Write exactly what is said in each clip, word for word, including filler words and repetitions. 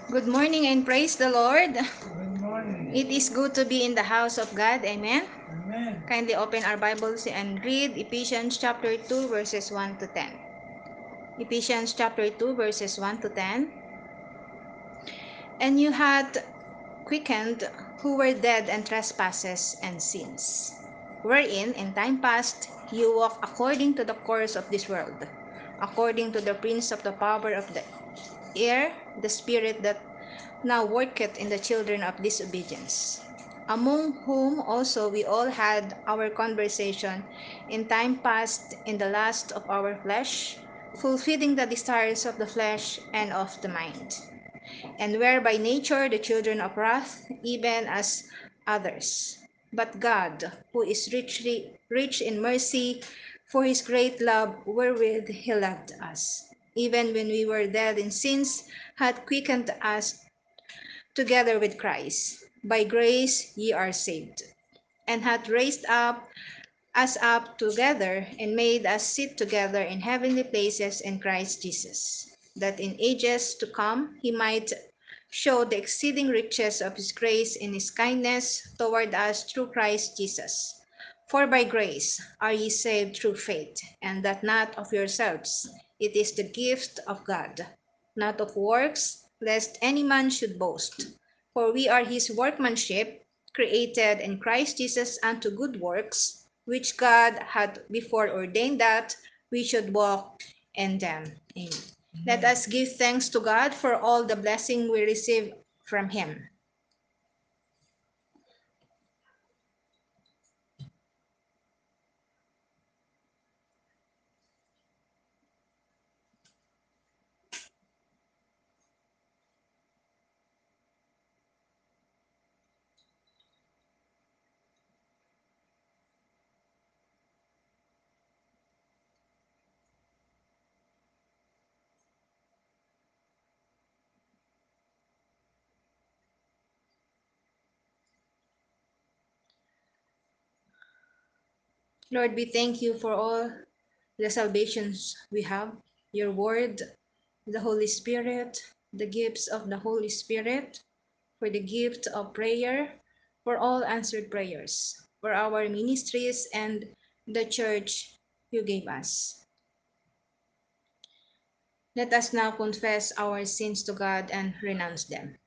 Good morning and praise the Lord. Good morning. It is good to be in the house of God. Amen. Amen. Kindly open our Bibles and read Ephesians chapter two verses one to ten. Ephesians chapter two verses one to ten. And you had quickened who were dead in trespasses and sins, wherein in time past you walked according to the course of this world, according to the prince of the power of the air, the spirit that now worketh in the children of disobedience, among whom also we all had our conversation in time past in the lust of our flesh, fulfilling the desires of the flesh and of the mind, and were by nature the children of wrath, even as others. But God, who is richly rich in mercy, for his great love wherewith he loved us, even when we were dead in sins, hath quickened us together with Christ. By grace ye are saved, and hath raised up us up together, and made us sit together in heavenly places in Christ Jesus, that in ages to come he might show the exceeding riches of his grace in his kindness toward us through Christ Jesus. For by grace are ye saved through faith, and that not of yourselves. It is the gift of God, not of works, lest any man should boast. For we are his workmanship, created in Christ Jesus unto good works, which God had before ordained that we should walk in them. Amen. Let us give thanks to God for all the blessing we receive from him. Lord, we thank you for all the salvations we have, your word, the Holy Spirit, the gifts of the Holy Spirit, for the gift of prayer, for all answered prayers, for our ministries and the church you gave us. Let us now confess our sins to God and renounce them.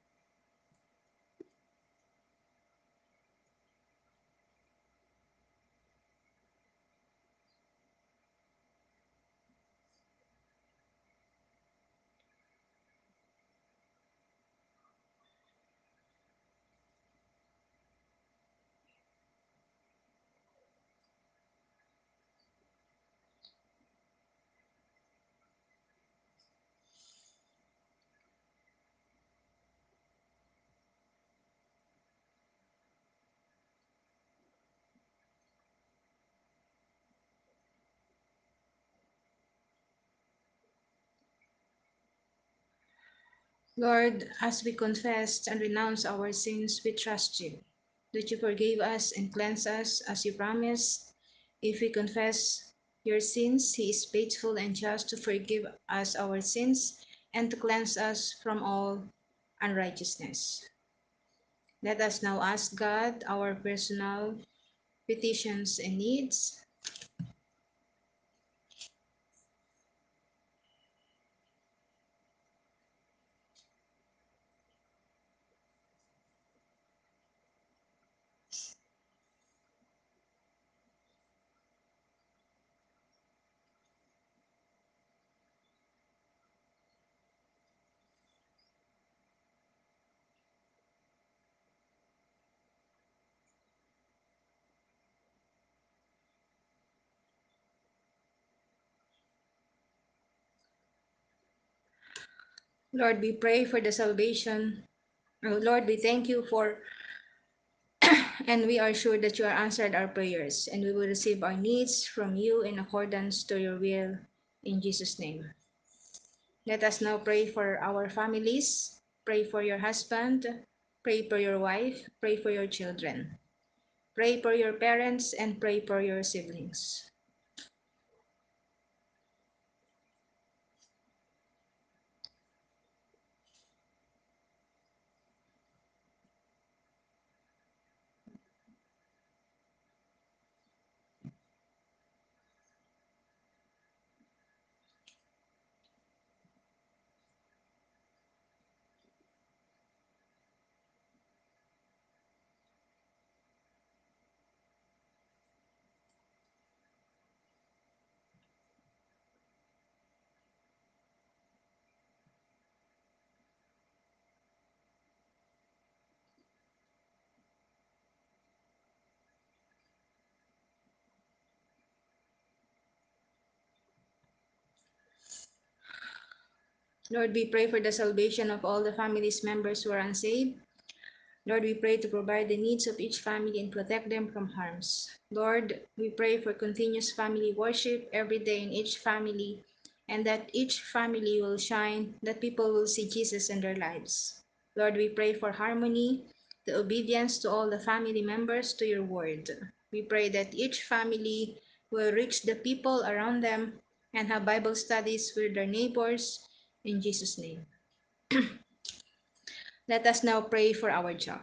Lord, as we confess and renounce our sins, we trust you that you forgive us and cleanse us as you promised. If we confess your sins, he is faithful and just to forgive us our sins and to cleanse us from all unrighteousness. Let us now ask God our personal petitions and needs. Lord, we pray for the salvation. Oh, Lord, we thank you for, and we are sure that you are answered our prayers, and we will receive our needs from you in accordance to your will. In Jesus' name. Let us now pray for our families. Pray for your husband. Pray for your wife. Pray for your children. Pray for your parents and pray for your siblings. Lord, we pray for the salvation of all the family's members who are unsaved. Lord, we pray to provide the needs of each family and protect them from harms. Lord, we pray for continuous family worship every day in each family, and that each family will shine, that people will see Jesus in their lives. Lord, we pray for harmony, the obedience to all the family members to your word. We pray that each family will reach the people around them and have Bible studies with their neighbors. In Jesus' name. Let us now pray for our job.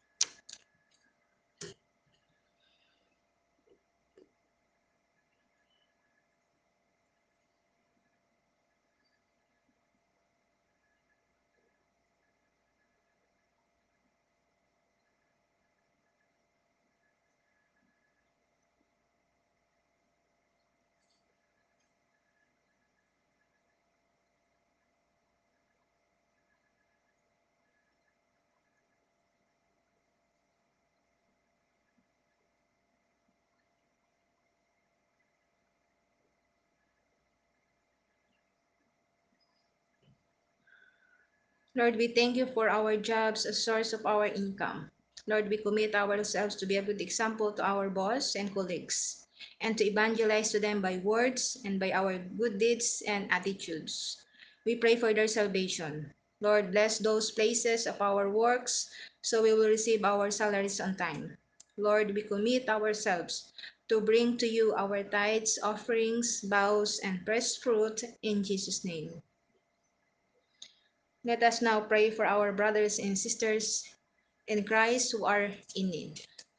Lord, we thank you for our jobs as source of our income. Lord, we commit ourselves to be a good example to our boss and colleagues, and to evangelize to them by words and by our good deeds and attitudes. We pray for their salvation. Lord, bless those places of our works so we will receive our salaries on time. Lord, we commit ourselves to bring to you our tithes, offerings, vows, and pressed fruit in Jesus' name. Let us now pray for our brothers and sisters in Christ who are in need.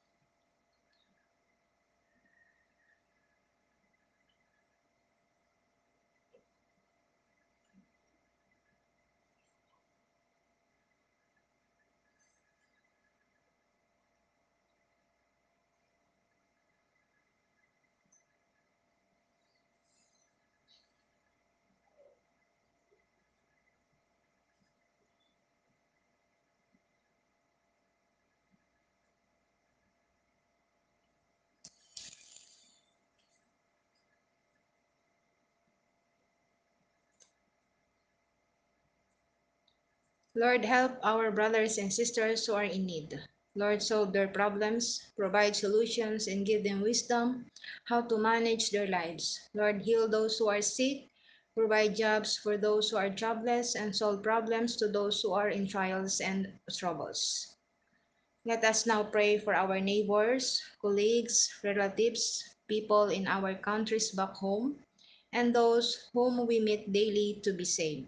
Lord, help our brothers and sisters who are in need. Lord, solve their problems, provide solutions, and give them wisdom how to manage their lives. Lord, heal those who are sick, provide jobs for those who are jobless, and solve problems to those who are in trials and troubles. Let us now pray for our neighbors, colleagues, relatives, people in our countries back home, and those whom we meet daily to be saved.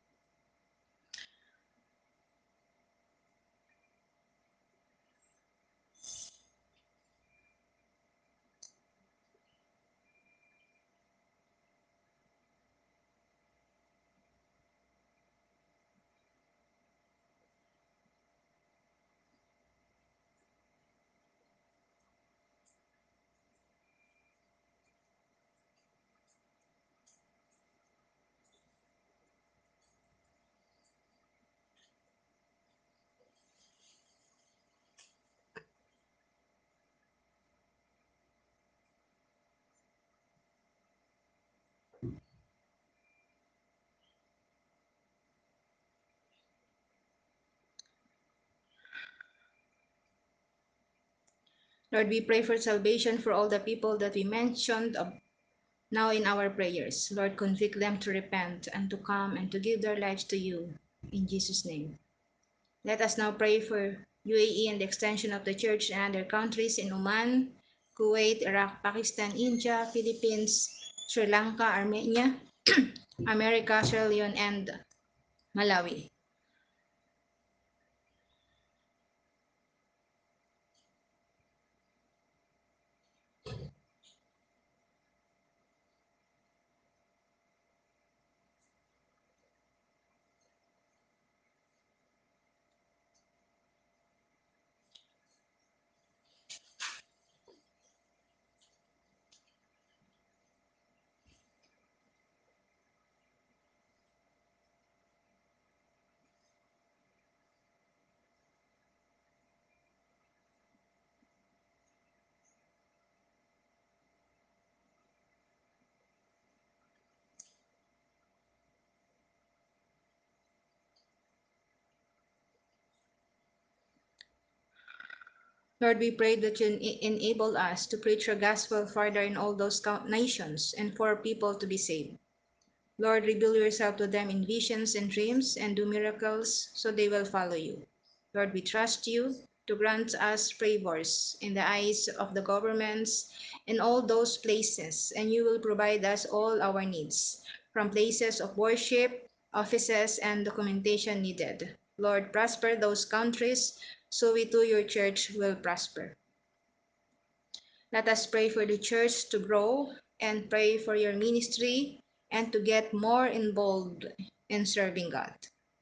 Lord, we pray for salvation for all the people that we mentioned now in our prayers. Lord, convict them to repent and to come and to give their lives to you. In Jesus' name. Let us now pray for U A E and the extension of the church in other countries in Oman, Kuwait, Iraq, Pakistan, India, Philippines, Sri Lanka, Armenia, America, Sierra Leone, and Malawi. Lord, we pray that you en- enable us to preach your gospel further in all those co- nations and for people to be saved. Lord, reveal yourself to them in visions and dreams and do miracles so they will follow you. Lord, we trust you to grant us favors in the eyes of the governments in all those places, and you will provide us all our needs, from places of worship, offices, and documentation needed. Lord, prosper those countries so we too, your church, will prosper. Let us pray for the church to grow and pray for your ministry and to get more involved in serving God.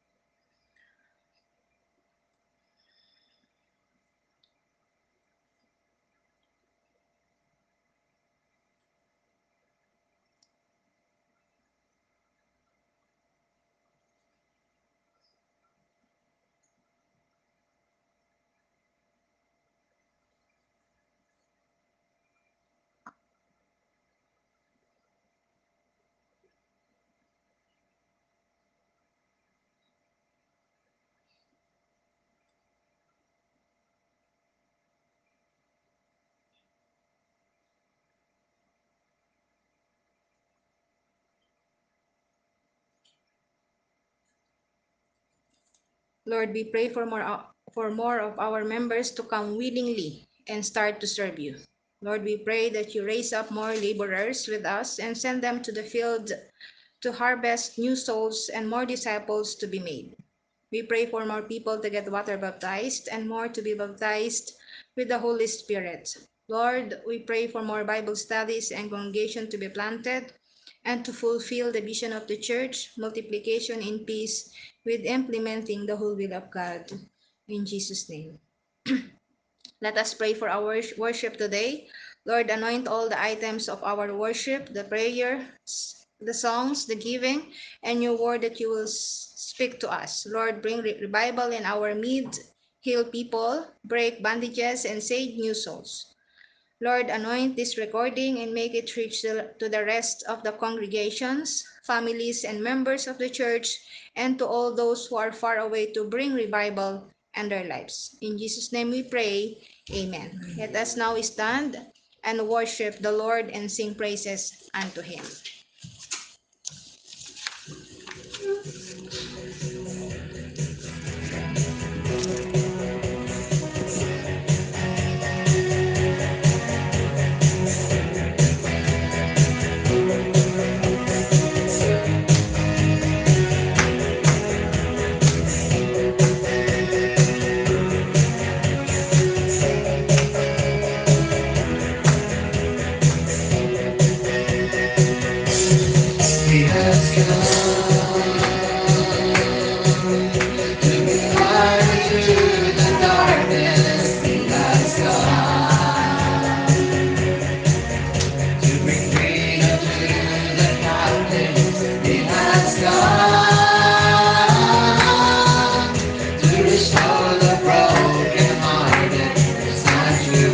Lord, we pray for more for more of our members to come willingly and start to serve you. Lord, we pray that you raise up more laborers with us and send them to the field to harvest new souls and more disciples to be made. We pray for more people to get water baptized and more to be baptized with the Holy Spirit. Lord, we pray for more Bible studies and congregation to be planted and to fulfill the vision of the church, multiplication in peace with implementing the whole will of God. In Jesus' name. Let us pray for our worship today. Lord, anoint all the items of our worship, the prayers, the songs, the giving, and your word that you will speak to us. Lord, bring revival in our midst, heal people, break bandages, and save new souls. Lord, anoint this recording and make it reach to the rest of the congregations, families, and members of the church, and to all those who are far away to bring revival in their lives. In Jesus' name we pray. Amen. Let us now stand and worship the Lord and sing praises unto him. He has come to bring light into the darkness. He has come to bring freedom to the captives. He has come to restore the brokenhearted. It's time to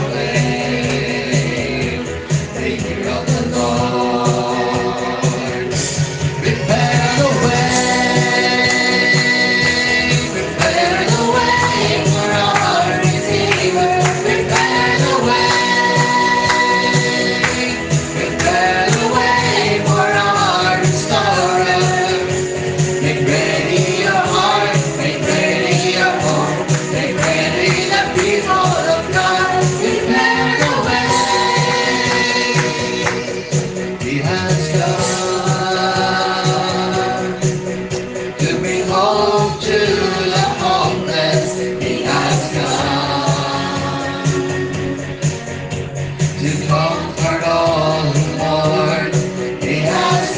proclaim the year of the Lord. Prepare the way, prepare the way for our Redeemer. Prepare the way, prepare the way for our Restorer. Make ready your heart, make ready your home, make ready the people of God. Prepare the way, He has come to bring hope to the hopeless. He has come to comfort all who mourn. He has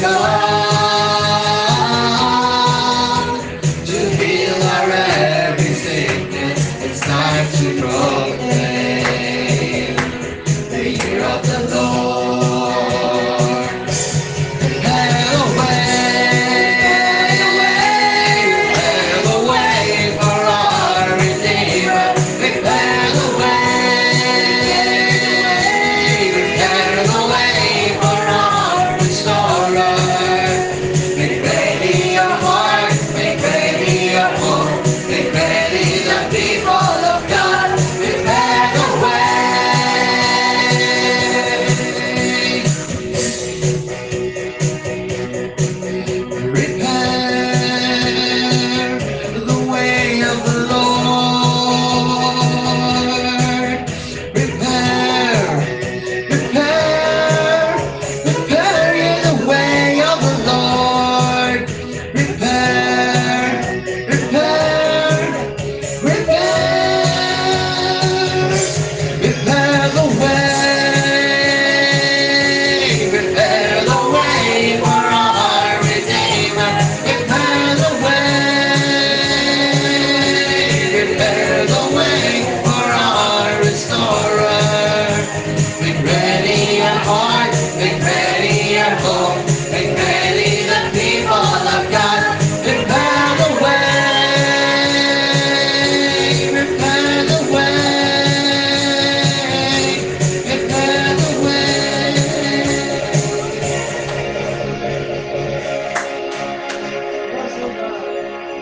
come to heal our every sickness. It's time to proclaim the year of the Lord. Prepare the way, prepare the way,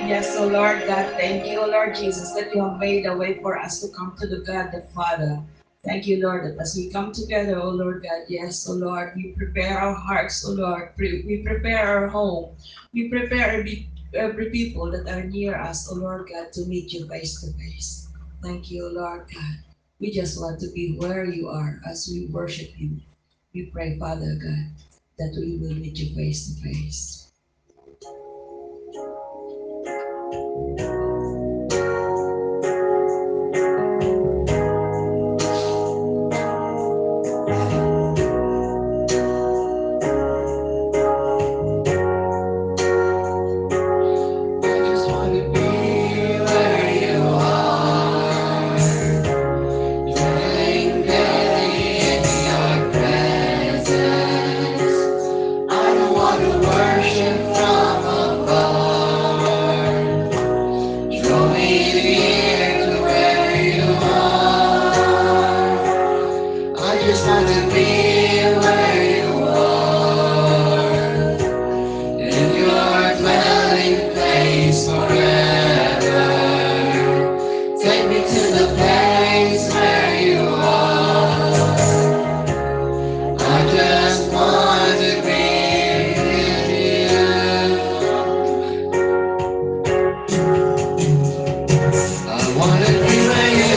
Yes, so Lord God, thank you, Lord Jesus, that you have made a way for us to come to the God the Father. Thank you, Lord, that as we come together, oh Lord God, yes, oh Lord, we prepare our hearts, oh Lord, pre- we prepare our home, we prepare every, every people that are near us, oh Lord God, to meet you face to face. Thank you, oh Lord God. We just want to be where you are as we worship you. We pray, Father God, that we will meet you face to face. I just want to be where you are, dwelling daily in your presence. I don't want to worship from afar. Draw me near to where you are. I just want to be where you are, in your dwelling place forever. Take me to the place where you are. I just want to be with you. I want to be where you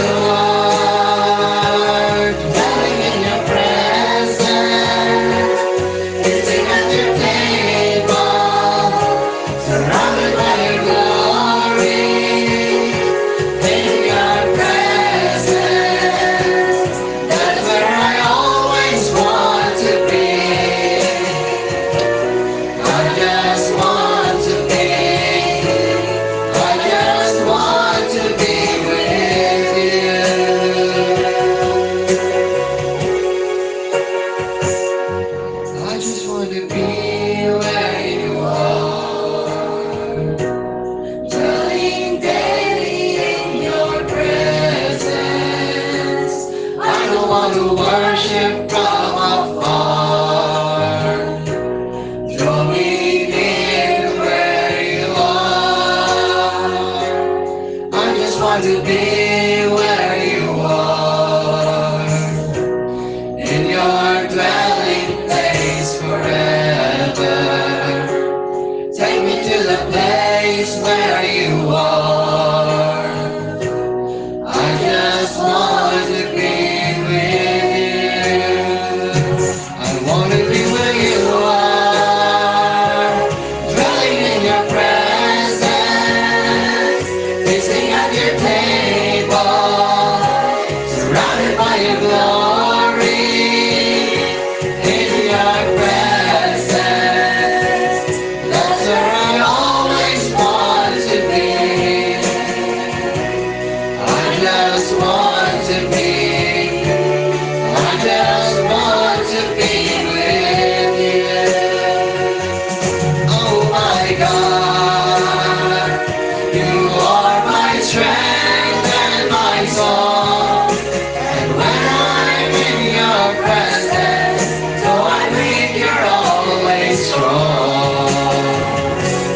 are, dwelling in your presence, sitting at your table, surrounded by your glory, in your presence. That's where I always want to be. I just want to be. I just want to be with you. I just want to be where you are, dwelling daily in your presence. I don't want to worship from afar. Draw me near to where you are. I just want to be where you are, in your dwelling place forever. Take me to the place where you are. I just want to be with you. I want to be where you are, dwelling in your presence, feasting at your table, surrounded by your glory, in your presence. That's where I always want to be. I just want to be. I just want to be with you. Oh my God, you are my strength and my song. And when I'm in your presence, though I'm weak, you're always strong.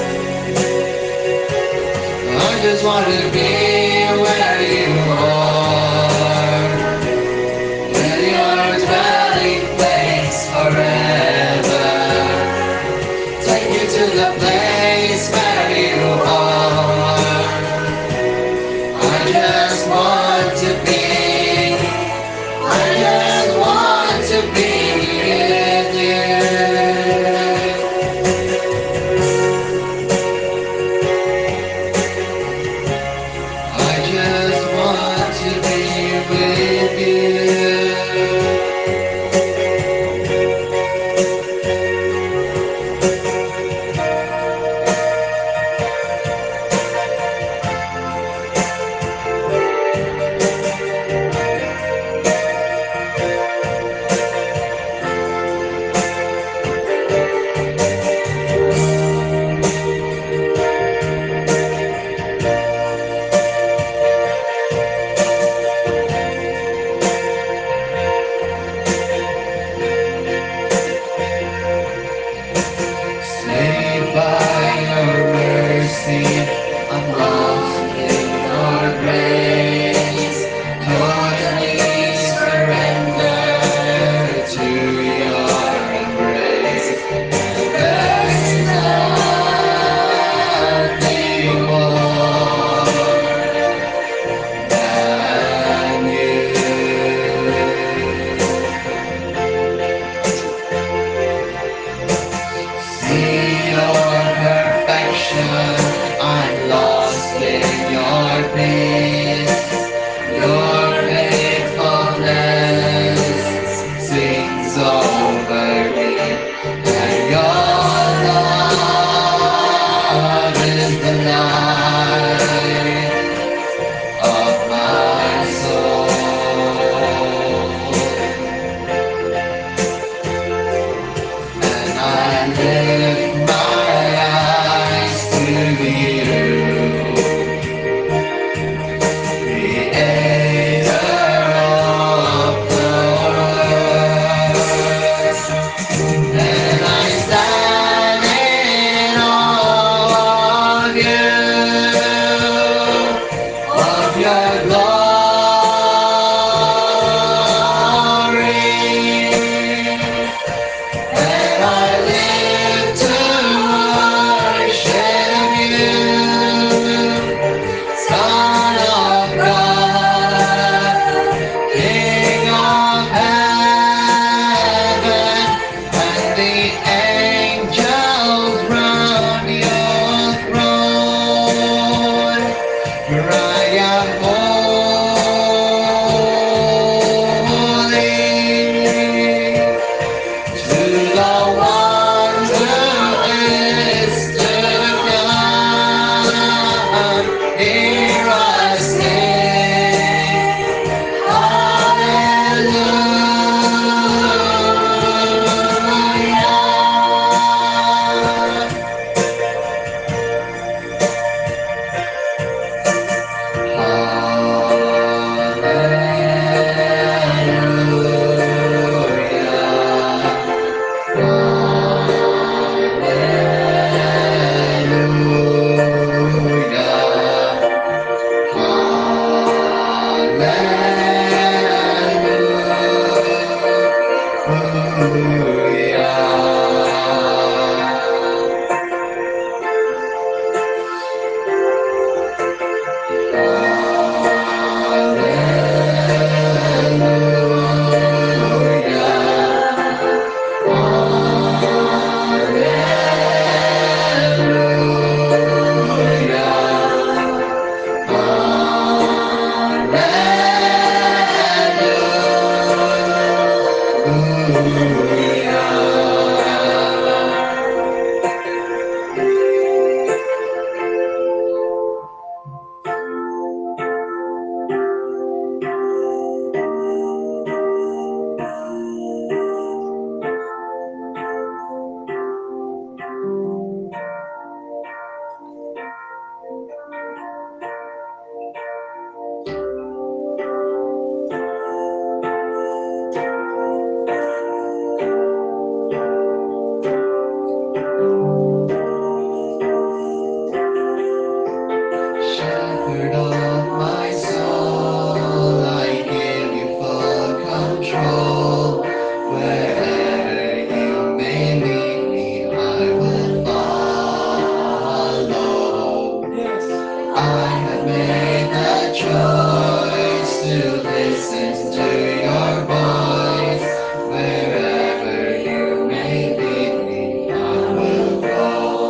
I just want to be where you are, in your dwelling place forever. Take me to the place where you are. I just want to be. I just want to be with you. I light of my soul. And I lift my eyes to you, Creator of the world. And I stand in awe of you, of your glory. And I live to worship you, Son of God, King of heaven, and the angels round your throne. For I am holy to the one who is to come. Hear us sing, Hallelujah. Shepherd of my soul, I give you full control. Wherever you may lead me, I will follow. I have made the choice to listen to your voice. Wherever you may lead me, I will go.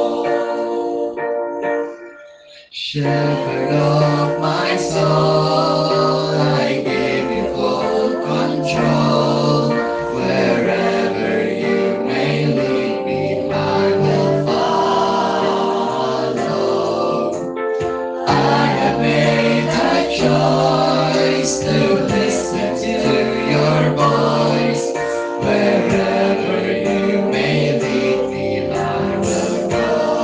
Shepherd of my soul, I give you full control. Wherever you may lead me, I will follow. I have made the choice to listen to your voice. Wherever you may lead me, I will go.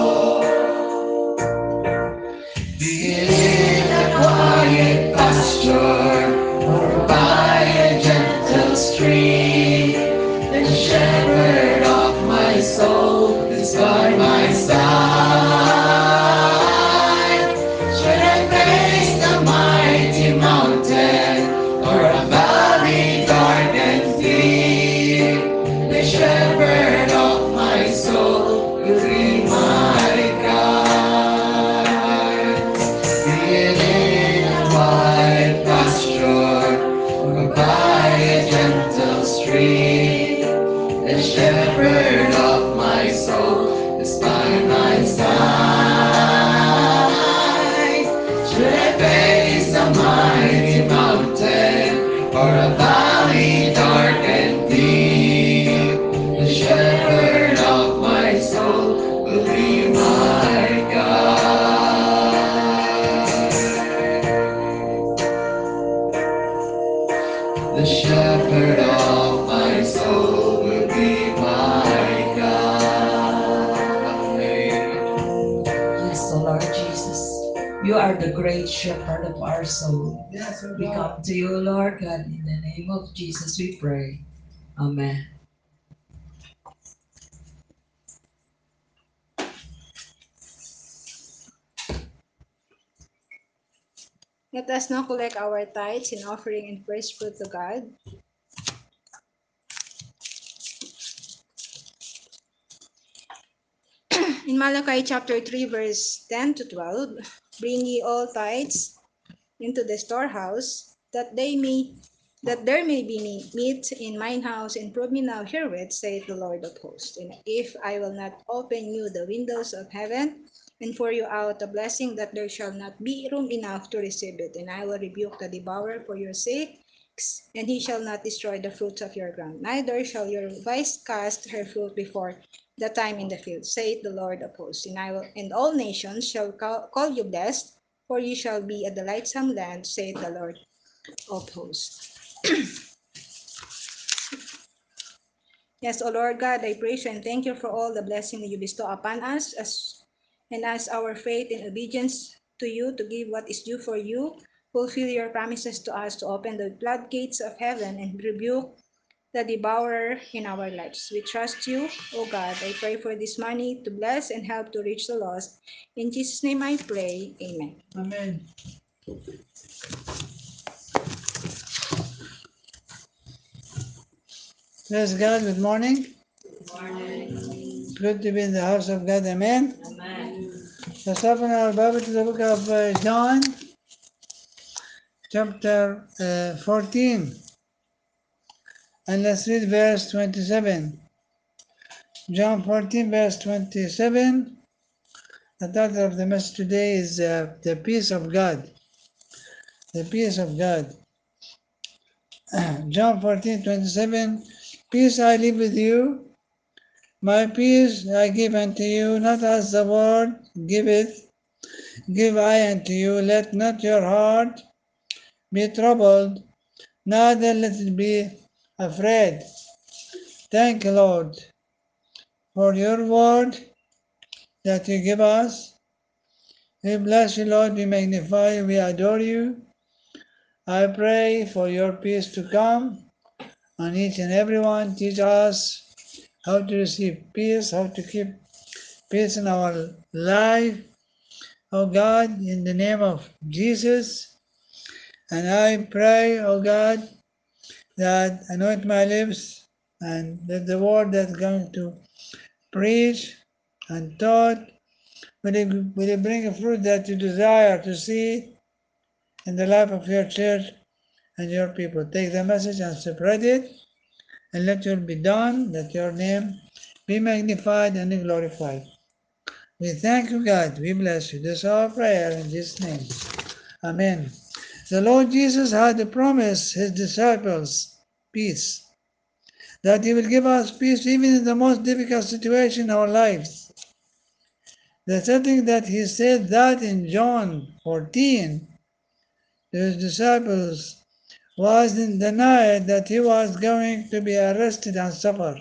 Be it in a quiet pasture or by a gentle stream, the shepherd of my soul is by my side. Should I face the mighty mountain or a valley dark and deep, the shepherd of my soul will be my guide. Be it in a quiet pasture You are the great shepherd of our soul. Yes, O We God. come to you, Lord God, in the name of Jesus we pray. Amen. Let us now collect our tithes in offering and praise fruit to God. In Malachi chapter three, verse ten to twelve, bring ye all tithes into the storehouse, that they may that there may be meat in mine house, and prove me now herewith, saith the Lord of hosts. And if I will not open you the windows of heaven, and pour you out a blessing, that there shall not be room enough to receive it, and I will rebuke the devourer for your sake, and he shall not destroy the fruits of your ground, neither shall your vice cast her fruit before the time in the field, saith the Lord of hosts. And I will, and all nations shall call, call you blessed, for you shall be a delightsome land, saith the Lord of hosts. Yes, O Lord God, I praise you and thank you for all the blessing that you bestow upon us, as and as our faith and obedience to you to give what is due for you. Fulfill your promises to us to open the floodgates of heaven and rebuke the devourer in our lives. We trust you, O God. I pray for this money to bless and help to reach the lost. In Jesus' name I pray. Amen. Amen. Praise God. Good morning. Morning. Good to be in the house of God. Amen. Amen. Let's open our Bible to the book of uh, John, chapter uh, fourteen. And let's read verse twenty-seven. John fourteen, verse twenty-seven. The title of the message today is uh, The Peace of God. The Peace of God. John fourteen, twenty-seven. Peace I leave with you. My peace I give unto you, not as the world giveth, give I unto you. Let not your heart be troubled, neither let it be afraid. Thank you, Lord, for your word that you give us. We bless you, Lord. We magnify you. We adore you. I pray for your peace to come on each and every one. Teach us how to receive peace, how to keep peace in our life. Oh God, in the name of Jesus. And I pray, oh God, that anoint my lips and that the word that's going to preach and taught will it, will it bring a fruit that you desire to see in the life of your church and your people. Take the message and spread it, and let your will be done, that your name be magnified and glorified. We thank you, God. We bless you. This is our prayer in Jesus' name. Amen. The Lord Jesus had promised his disciples peace, that he will give us peace even in the most difficult situation in our lives. The setting that he said that in John fourteen to his disciples was in the night that he was going to be arrested and suffer.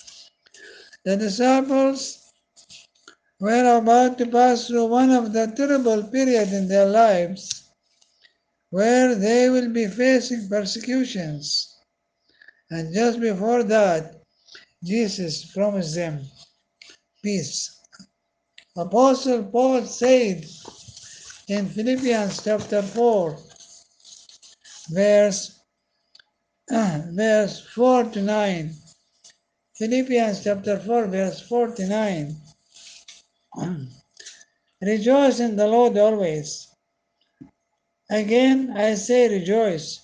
The disciples were about to pass through one of the terrible periods in their lives where they will be facing persecutions. And just before that, Jesus promised them peace. Apostle Paul said in Philippians chapter four, verse, verse four to nine. Philippians chapter four, verse four to nine. Rejoice in the Lord always. Again, I say rejoice.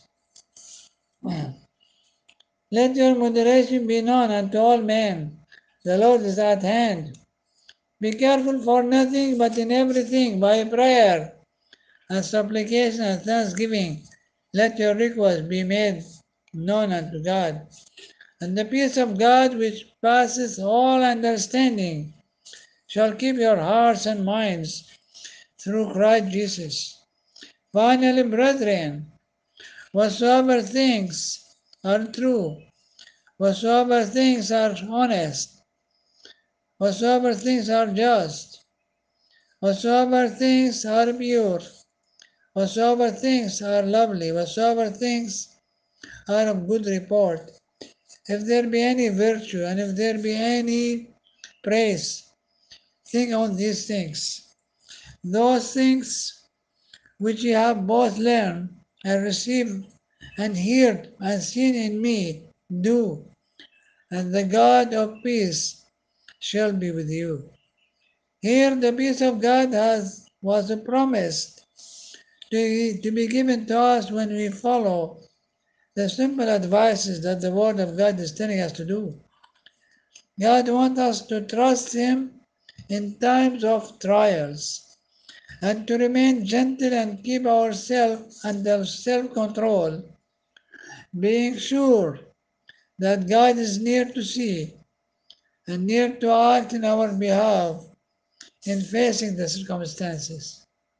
Let your moderation be known unto all men. The Lord is at hand. Be careful for nothing, but in everything, by prayer and supplication and thanksgiving, let your requests be made known unto God. And the peace of God, which passes all understanding, shall keep your hearts and minds through Christ Jesus. Finally, brethren, whatsoever things are true, whatsoever things are honest, whatsoever things are just, whatsoever things are pure, whatsoever things are lovely, whatsoever things are of good report, if there be any virtue, and if there be any praise, think on these things. Those things which ye have both learned and received and heard and seen in me, do, and the God of peace shall be with you. Here the peace of God has was promised to, to be given to us when we follow the simple advices that the Word of God is telling us to do. God wants us to trust Him in times of trials and to remain gentle and keep ourselves under self-control, being sure that God is near to see and near to act in our behalf in facing the circumstances.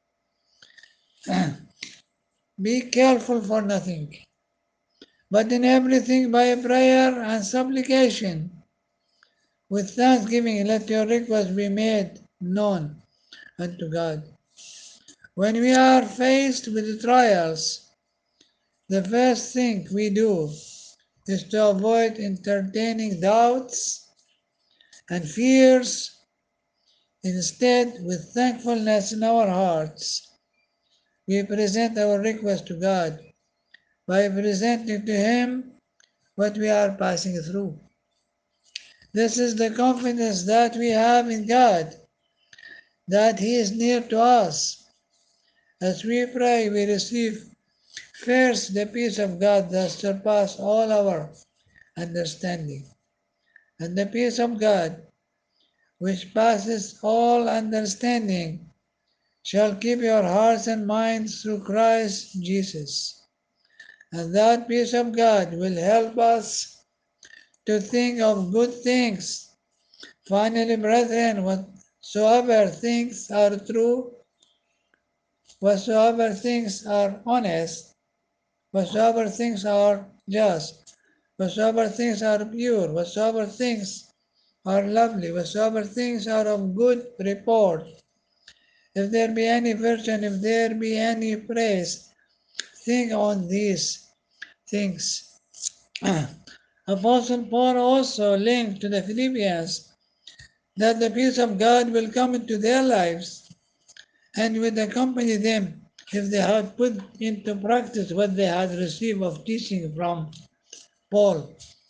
Be careful for nothing, but in everything by prayer and supplication, with thanksgiving let your requests be made known unto God. When we are faced with trials, the first thing we do is to avoid entertaining doubts and fears. Instead, with thankfulness in our hearts, we present our request to God by presenting to Him what we are passing through. This is the confidence that we have in God, that He is near to us. As we pray, we receive first the peace of God that surpasses all our understanding, and the peace of God, which passes all understanding, shall keep your hearts and minds through Christ Jesus. And that peace of God will help us to think of good things. Finally, brethren, whatsoever things are true, whatsoever things are honest, whatsoever things are just, whatsoever things are pure, whatsoever things are lovely, whatsoever things are of good report, if there be any virtue, if there be any praise, think on these things. Apostle Paul also linked to the Philippians that the peace of God will come into their lives and will accompany them if they had put into practice what they had received of teaching from Paul.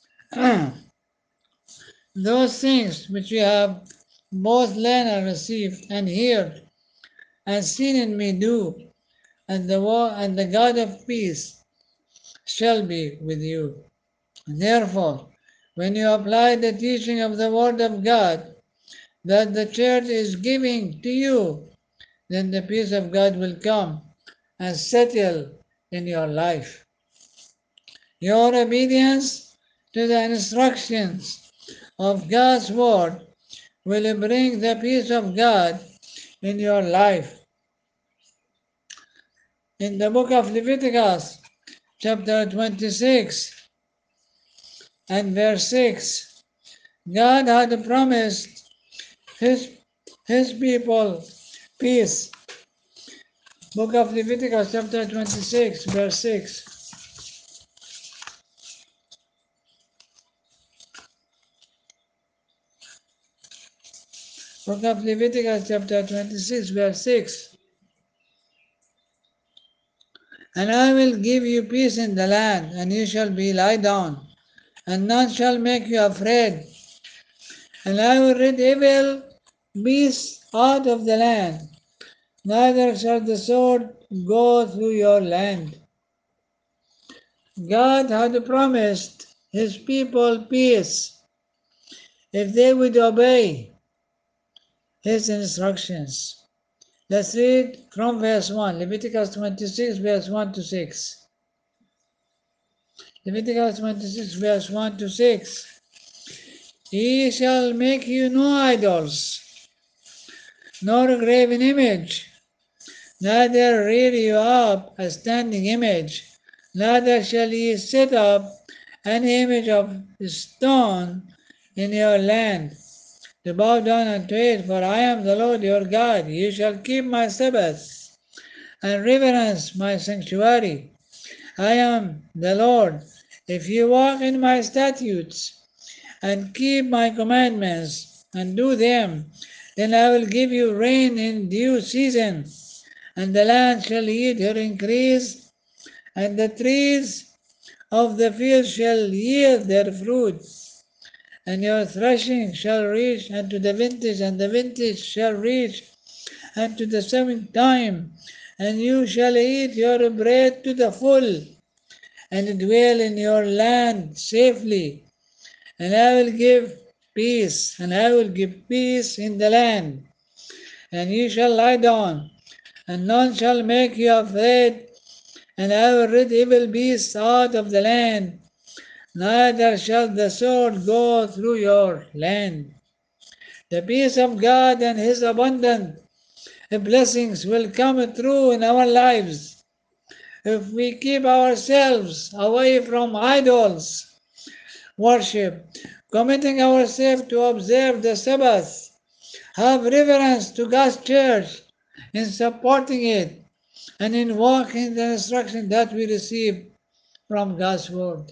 Those things which we have both learned and received and heard and seen in me do, and the war and the God of peace shall be with you. Therefore, when you apply the teaching of the Word of God that the church is giving to you, then the peace of God will come and settle in your life. Your obedience to the instructions of God's Word will bring the peace of God in your life. In the book of Leviticus, chapter twenty-six and verse six, God had promised his, his people peace. Book of Leviticus, chapter twenty-six, verse six. Book of Leviticus, chapter twenty-six, verse six. And I will give you peace in the land, and you shall be lie down, and none shall make you afraid. And I will rid evil beasts out of the land, neither shall the sword go through your land. God had promised his people peace if they would obey his instructions. Let's read from verse one, Leviticus twenty-six, verse one to six. Leviticus twenty-six, verse one to six. He shall make you no idols, nor a graven image, neither rear you up a standing image, neither shall ye set up an image of stone in your land, to bow down unto it, for I am the Lord your God. You shall keep my Sabbaths and reverence my sanctuary. I am the Lord. If you walk in my statutes and keep my commandments and do them, then I will give you rain in due season, and the land shall yield her increase, and the trees of the field shall yield their fruit, and your threshing shall reach unto the vintage, and the vintage shall reach unto the sowing time, and you shall eat your bread to the full, and dwell in your land safely. And I will give peace, and I will give peace in the land. And you shall lie down, and none shall make you afraid. And I will rid evil beasts out of the land, neither shall the sword go through your land. The peace of God and His abundant blessings will come through in our lives if we keep ourselves away from idols worship, committing ourselves to observe the Sabbath, have reverence to God's church in supporting it, and in walking the instruction that we receive from God's word.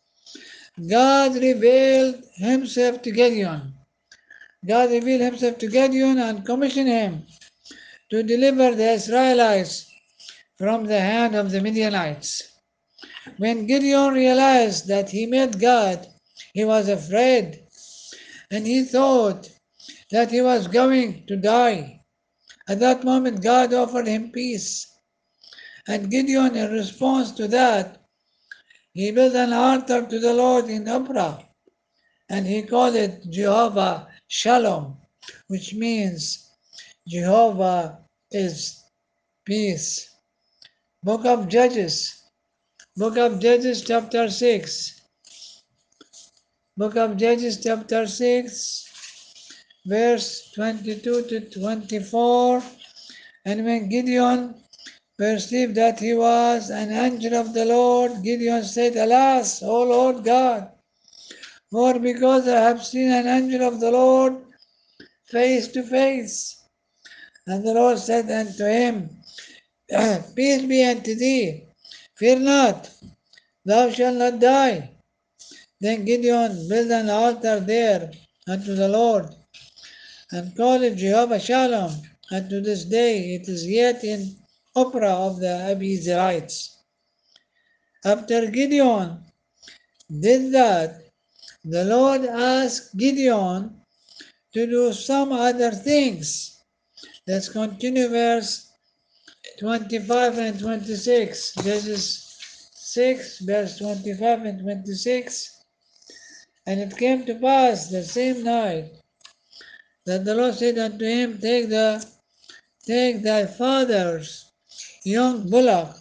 God revealed Himself to Gideon. God revealed Himself to Gideon and commissioned him to deliver the Israelites from the hand of the Midianites. When Gideon realized that he met God, he was afraid, and he thought that he was going to die. At that moment, God offered him peace. And Gideon, in response to that, he built an altar to the Lord in Ophrah, and he called it Jehovah Shalom, which means Jehovah is peace. Book of Judges, Book of Judges, chapter six. Book of Judges, chapter six, verse twenty-two to twenty-four. And when Gideon perceived that he was an angel of the Lord, Gideon said, Alas, O Lord God, for because I have seen an angel of the Lord face to face. And the Lord said unto him, Peace be unto thee, fear not, thou shalt not die. Then Gideon built an altar there unto the Lord, and called it Jehovah Shalom. And to this day it is yet in Ophrah of the Abiezrites. After Gideon did that, the Lord asked Gideon to do some other things. Let's continue verse twenty-five and twenty-six. Judges six, verse twenty-five and twenty-six. And it came to pass the same night that the Lord said unto him, Take the take thy father's young bullock,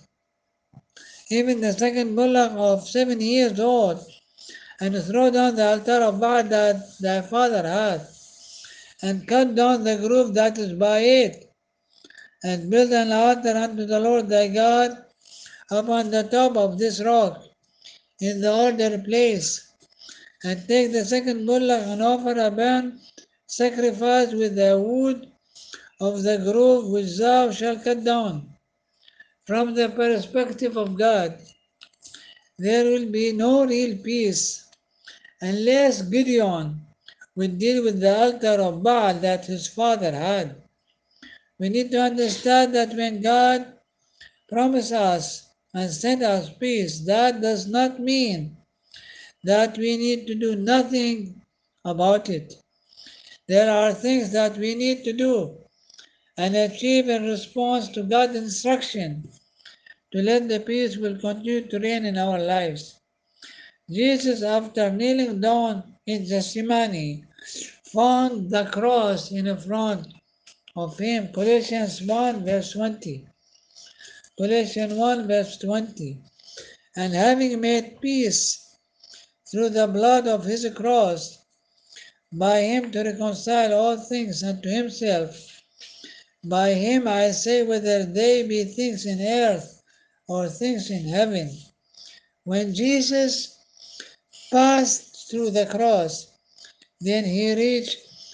even the second bullock of seven years old, and throw down the altar of Baal that thy father hath, and cut down the grove that is by it, and build an altar unto the Lord thy God upon the top of this rock, in the ordered place, and take the second bullock and offer a burnt sacrifice with the wood of the grove which thou shalt cut down. From the perspective of God, there will be no real peace unless Gideon would deal with the altar of Baal that his father had. We need to understand that when God promised us and sent us peace, that does not mean that we need to do nothing about it. There are things that we need to do and achieve in response to God's instruction to let the peace will continue to reign in our lives. Jesus, after kneeling down in Gethsemane, found the cross in front of him. Colossians one verse twenty. Colossians one verse twenty. And having made peace through the blood of his cross, by him to reconcile all things unto himself. By him I say, whether they be things in earth or things in heaven. When Jesus passed through the cross, then he reached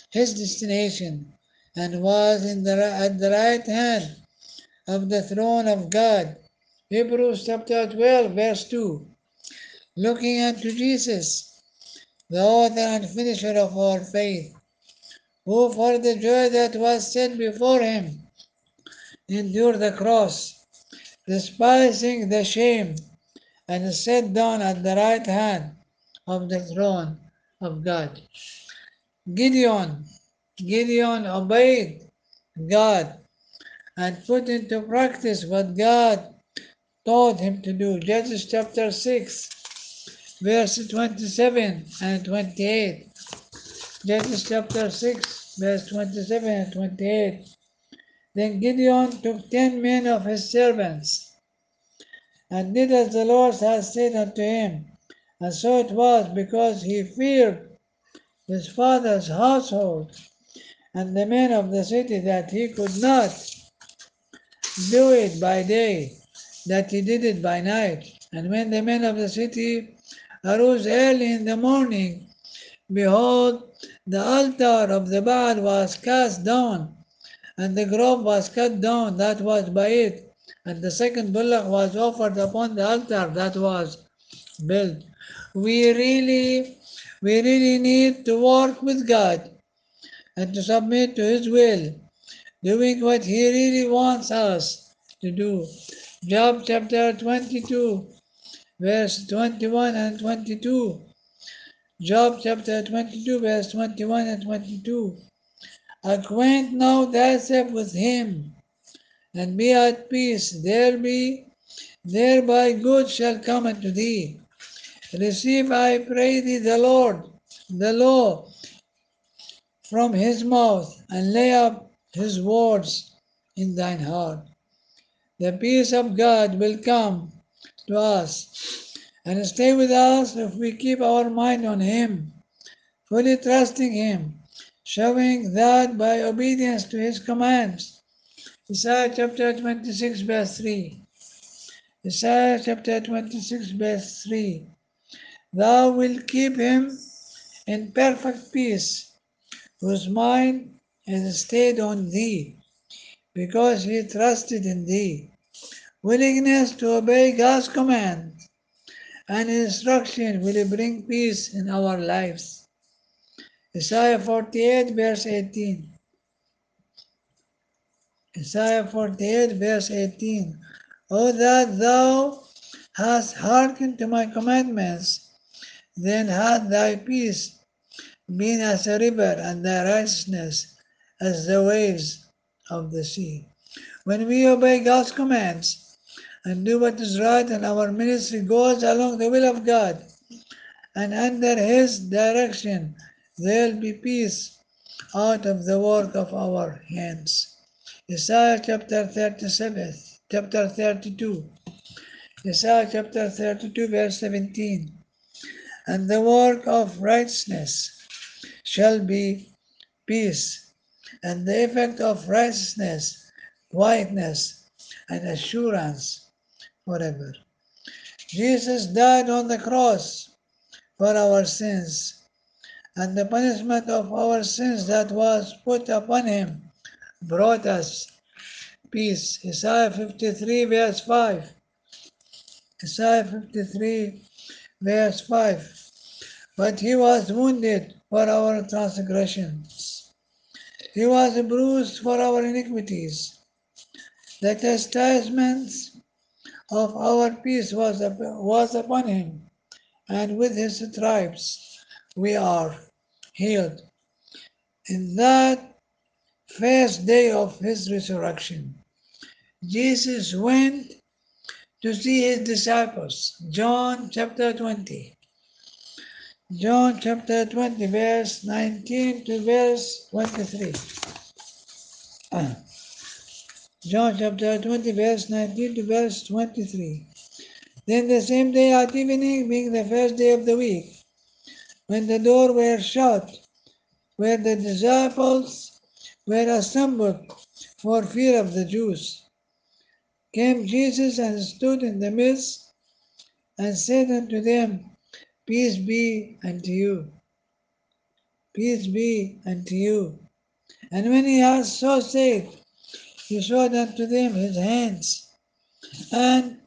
his destination, and was in the, at the right hand of the throne of God. Hebrews chapter twelve, verse two. Looking unto Jesus, the author and finisher of our faith, who for the joy that was set before him endured the cross, despising the shame, and sat down at the right hand of the throne of God. Gideon, Gideon obeyed God and put into practice what God taught him to do. Judges chapter six, verse twenty-seven and twenty-eight. Judges chapter six, verse twenty-seven and twenty-eight. Then Gideon took ten men of his servants, and did as the Lord had said unto him. And so it was, because he feared his father's household and the men of the city, that he could not do it by day, that he did it by night. And when the men of the city arose early in the morning, behold, the altar of the Baal was cast down, and the grove was cut down that was by it, and the second bullock was offered upon the altar that was built. We really, we really need to work with God and to submit to His will, doing what He really wants us to do. Job chapter twenty-two, verse twenty-one and twenty-two. Job chapter twenty-two, verse twenty-one and twenty-two. Acquaint now thyself with him, and be at peace. There be, thereby good shall come unto thee. Receive, I pray thee, the Lord, the law from his mouth, and lay up his words in thine heart. The peace of God will come to us and stay with us if we keep our mind on him, fully trusting him, showing that by obedience to his commands. Isaiah chapter twenty-six, verse three. Isaiah chapter twenty-six, verse three. Thou wilt keep him in perfect peace, whose mind is stayed on thee, because he trusted in thee. Willingness to obey God's command and instruction will bring peace in our lives. Isaiah forty-eight, verse eighteen. Isaiah forty-eight, verse eighteen. O that thou hast hearkened to my commandments, then had thy peace been as a river, and thy righteousness as the waves of the sea. When we obey God's commands and do what is right, and our ministry goes along the will of God and under His direction, there will be peace out of the work of our hands. Isaiah chapter thirty-seven, chapter thirty-two. Isaiah chapter thirty-two, verse seventeen. And the work of righteousness shall be peace, and the effect of righteousness, quietness, and assurance forever. Jesus died on the cross for our sins, and the punishment of our sins that was put upon him brought us peace. Isaiah fifty-three, verse five. Isaiah fifty-three, verse five. But he was wounded for our transgressions, he was bruised for our iniquities. The chastisement of our peace was, was upon him, and with his stripes we are healed. In that first day of his resurrection, Jesus went to see his disciples. John chapter twenty. John chapter twenty, verse nineteen to verse twenty-three. Ah. John chapter twenty, verse nineteen to verse twenty-three. Then the same day at evening, being the first day of the week, when the doors were shut, where the disciples were assembled for fear of the Jews, came Jesus and stood in the midst, and said unto them, Peace be unto you. peace be unto you. And when he had so said, he showed unto them his hands and,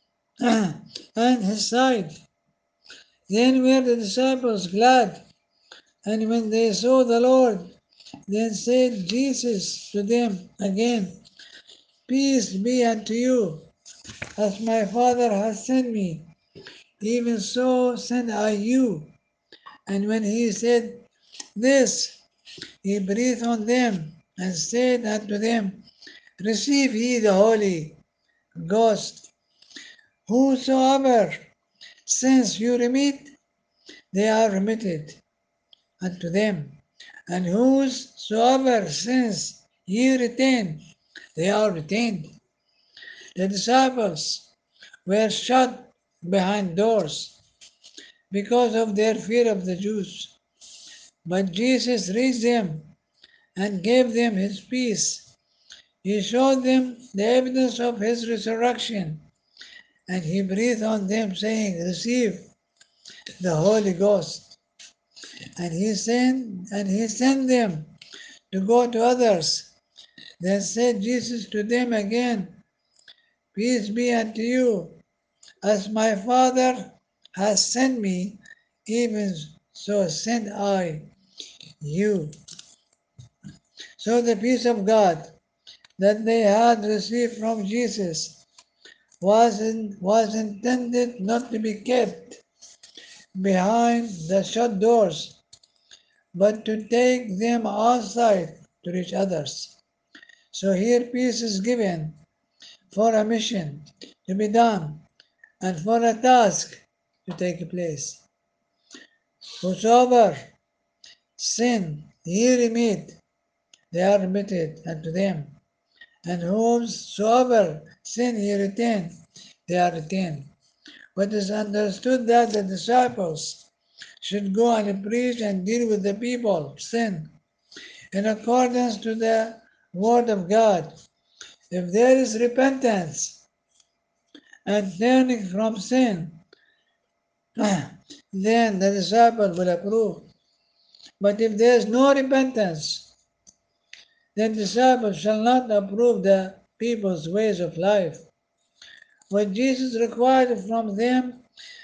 and his side. Then were the disciples glad, and when they saw the Lord, then said Jesus to them again, Peace be unto you, as my Father has sent me, even so send I you. And when he said this, he breathed on them and said unto them, Receive ye the Holy Ghost. Whosoever sins you remit, they are remitted unto them. And whosoever sins ye retain, they are retained. The disciples were shut behind doors because of their fear of the Jews. But Jesus raised them and gave them his peace. He showed them the evidence of his resurrection, and he breathed on them, saying, Receive the Holy Ghost. And he sent and he sent them to go to others. Then said Jesus to them again, Peace be unto you. As my Father has sent me, even so send I you. So the peace of God that they had received from Jesus was, in, was intended not to be kept behind the shut doors, but to take them outside to reach others. So here peace is given for a mission to be done and for a task to take place. Whosoever sin ye remit, they are remitted unto them. And whomsoever sin ye retain, they are retained. But it is understood that the disciples should go and preach and deal with the people sin in accordance to the word of God. If there is repentance and turning from sin, then the disciple will approve. But if there is no repentance, then disciples shall not approve the people's ways of life. What Jesus required from them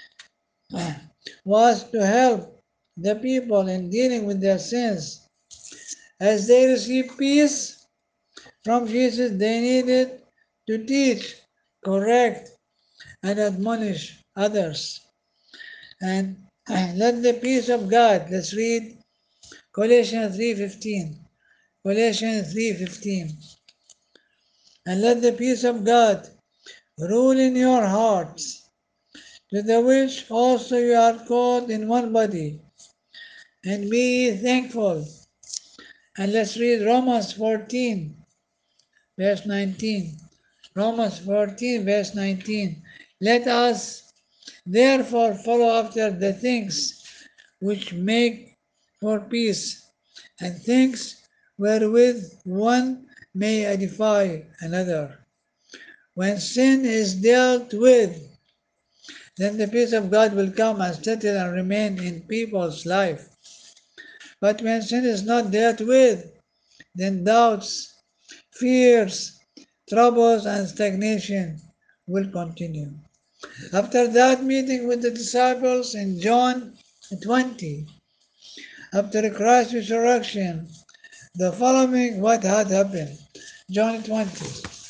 was to help the people in dealing with their sins. As they received peace from Jesus, they needed to teach, correct, and admonish others. And let the peace of God, let's read Colossians three fifteen. Colossians three fifteen. And let the peace of God rule in your hearts, to the which also you are called in one body, and be ye thankful. And let's read Romans fourteen, verse nineteen. Romans fourteen, verse nineteen. Let us therefore follow after the things which make for peace, and things wherewith one may edify another. When sin is dealt with, then the peace of God will come and settle and remain in people's life. But when sin is not dealt with, then doubts, fears, troubles, and stagnation will continue. After that meeting with the disciples in John twenty, after Christ's resurrection, the following what had happened. John twenty.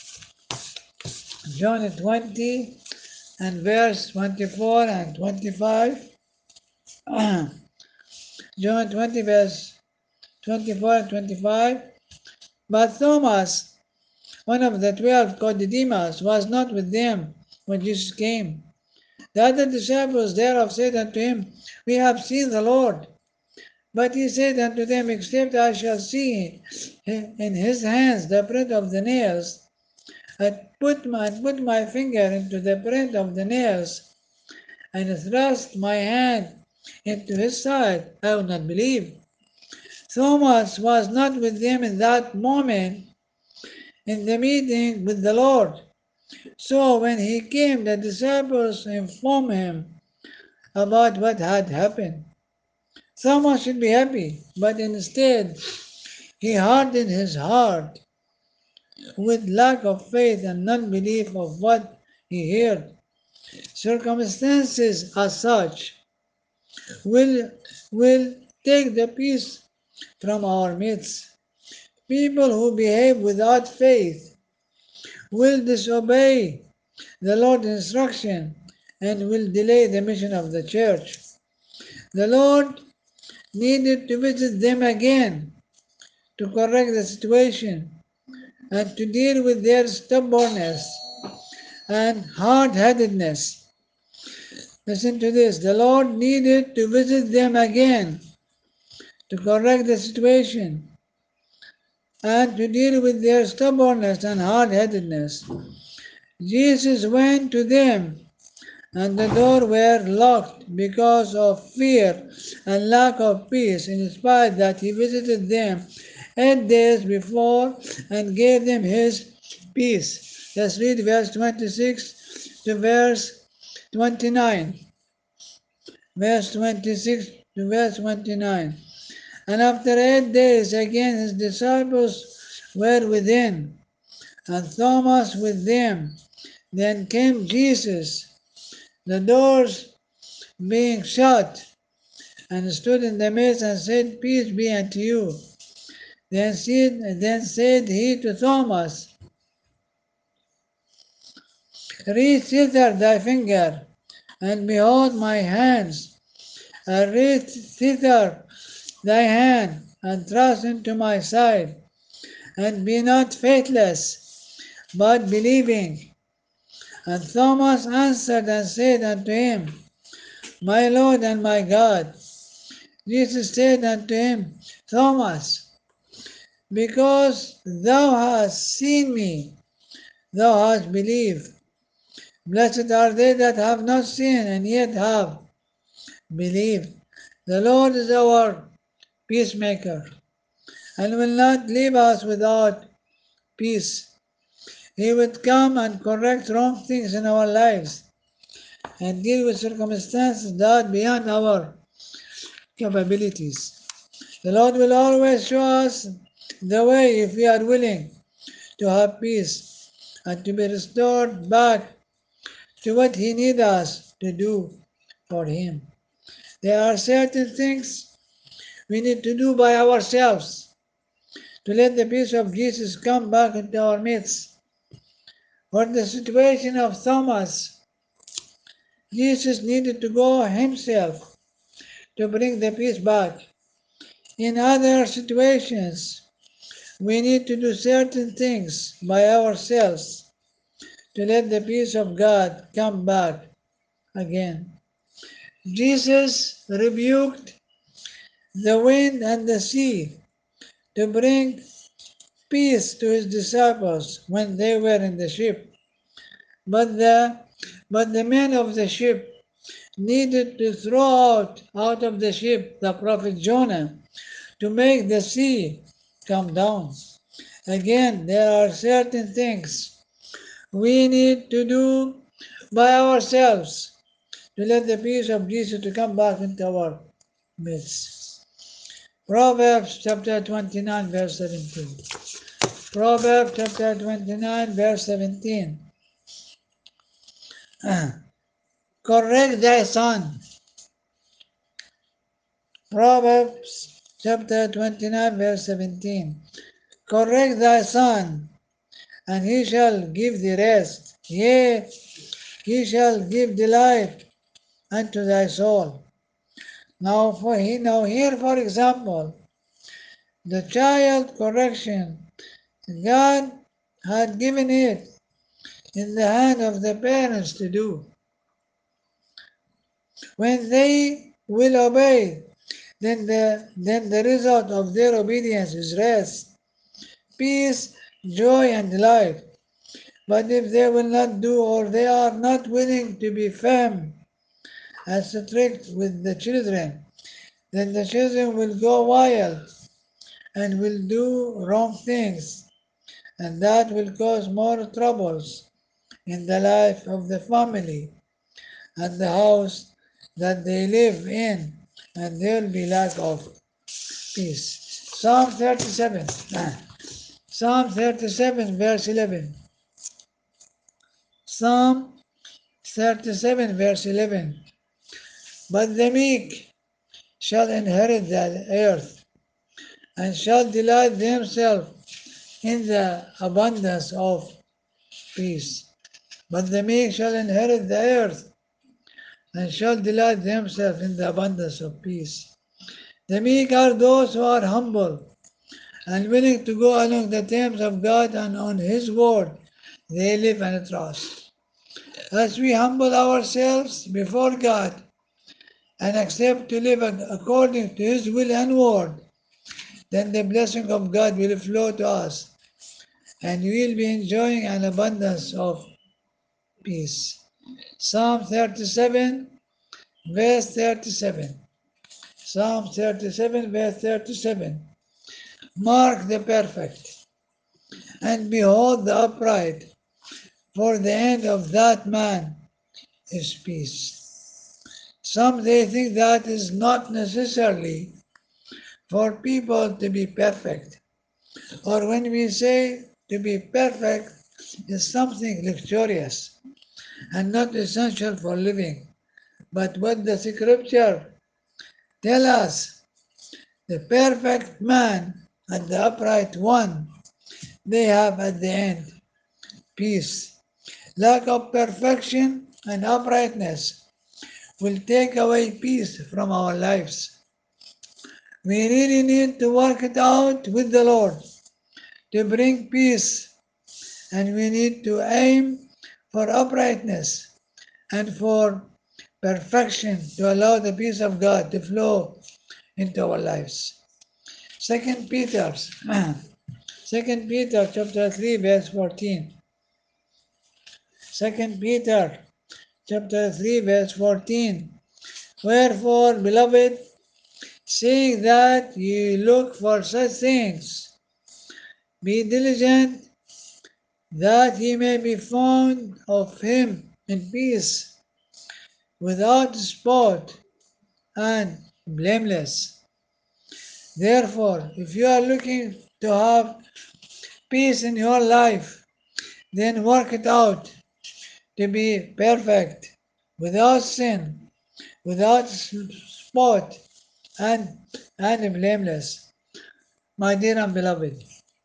John twenty and verse twenty-four and twenty-five. John twenty, verse twenty-four and twenty-five. But Thomas, one of the twelve, called Didymus, was not with them when Jesus came. The other disciples thereof said unto him, We have seen the Lord. But he said unto them, Except I shall see in his hands the print of the nails, and put my, put my finger into the print of the nails, and thrust my hand into his side, I will not believe. Thomas was not with them in that moment in the meeting with the Lord. So when he came, the disciples informed him about what had happened. Someone should be happy, but instead he hardened his heart with lack of faith and non-belief of what he heard. Circumstances as such will, will take the peace from our midst. People who behave without faith will disobey the Lord's instruction and will delay the mission of the church. The Lord needed to visit them again to correct the situation and to deal with their stubbornness and hard-headedness. Listen to this. The Lord needed to visit them again to correct the situation and to deal with their stubbornness and hard-headedness. Jesus went to them and the door were locked because of fear and lack of peace, in spite that he visited them eight days before and gave them his peace. Let's read verse twenty-six to verse twenty-nine. Verse twenty-six to verse twenty-nine. And after eight days again his disciples were within, and Thomas with them. Then came Jesus, the doors being shut, and stood in the midst and said, Peace be unto you. Then said, then said he to Thomas, Reach thither thy finger, and behold my hands, and reach thither thy hand, and thrust into my side, and be not faithless, but believing. And Thomas answered and said unto him, My Lord and my God. Jesus said unto him, Thomas, because thou hast seen me, thou hast believed. Blessed are they that have not seen and yet have believed. The Lord is our peacemaker and will not leave us without peace. He would come and correct wrong things in our lives and deal with circumstances that are beyond our capabilities. The Lord will always show us the way if we are willing to have peace and to be restored back to what He needs us to do for Him. There are certain things we need to do by ourselves to let the peace of Jesus come back into our midst. For the situation of Thomas, Jesus needed to go himself to bring the peace back. In other situations, we need to do certain things by ourselves to let the peace of God come back again. Jesus rebuked the wind and the sea to bring peace to his disciples when they were in the ship. But the, but the men of the ship needed to throw out, out of the ship the prophet Jonah to make the sea come down. Again, there are certain things we need to do by ourselves to let the peace of Jesus to come back into our midst. Proverbs chapter twenty-nine, verse seventeen. Proverbs chapter twenty-nine, verse seventeen. Correct thy son. Proverbs chapter twenty-nine, verse seventeen. Correct thy son, and he shall give thee rest. Yea, he shall give delight unto thy soul. Now, for he, now here, for example, the child correction, God had given it in the hand of the parents to do. When they will obey, then the, then the result of their obedience is rest, peace, joy, and delight. But if they will not do, or they are not willing to be firm and strict with the children, then the children will go wild and will do wrong things, and that will cause more troubles in the life of the family and the house that they live in and there will be lack of peace. Psalm thirty-seven. Psalm thirty-seven, verse eleven. Psalm thirty-seven, verse eleven. But the meek shall inherit the earth, and shall delight themselves in the abundance of peace. But the meek shall inherit the earth, and shall delight themselves in the abundance of peace. The meek are those who are humble and willing to go along the terms of God, and on His word they live and trust. As we humble ourselves before God and accept to live according to His will and word, then the blessing of God will flow to us, and we will be enjoying an abundance of peace. Psalm thirty-seven, verse thirty-seven. Psalm thirty-seven, verse thirty-seven. Mark the perfect, and behold the upright, for the end of that man is peace. Some they think that is not necessarily for people to be perfect, or when we say to be perfect is something luxurious and not essential for living. But what the scripture tell us, the perfect man and the upright one, they have at the end peace. Lack of perfection and uprightness will take away peace from our lives. We really need to work it out with the Lord to bring peace, and we need to aim for uprightness and for perfection to allow the peace of God to flow into our lives. Second Peter, Second Peter chapter three, verse fourteen. Second Peter chapter three, verse fourteen. Wherefore, beloved, seeing that ye look for such things, be diligent that ye may be found of him in peace, without spot and blameless. Therefore, if you are looking to have peace in your life, then work it out to be perfect, without sin, without spot, and, and blameless. My dear and beloved,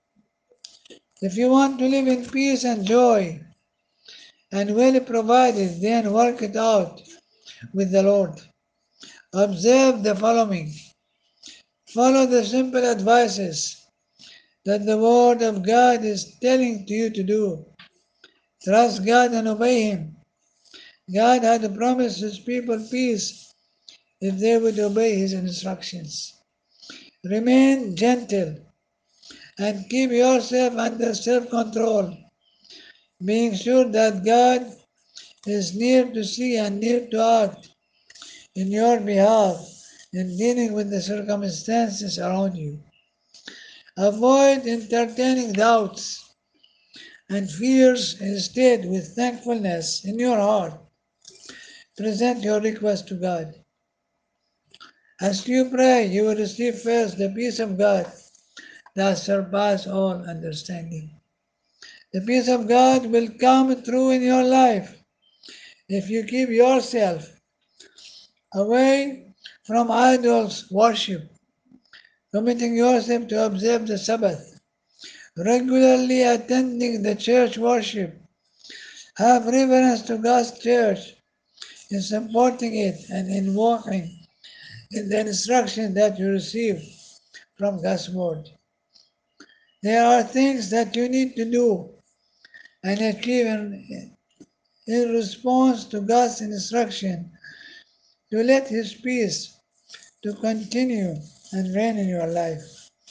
if you want to live in peace and joy and well provided, then work it out with the Lord. Observe the following. Follow the simple advices that the Word of God is telling to you to do. Trust God and obey Him. God had promised His people peace if they would obey His instructions. Remain gentle and keep yourself under self-control, being sure that God is near to see and near to act in your behalf in dealing with the circumstances around you. Avoid entertaining doubts and fears. Instead, with thankfulness in your heart, present your request to God. As you pray, you will receive first the peace of God that surpasses all understanding. The peace of God will come through in your life if you keep yourself away from idols worship, committing yourself to observe the Sabbath, regularly attending the church worship, have reverence to God's church in supporting it and in walking in the instruction that you receive from God's word. There are things that you need to do and achieve in, in response to God's instruction to let His peace to continue and reign in your life.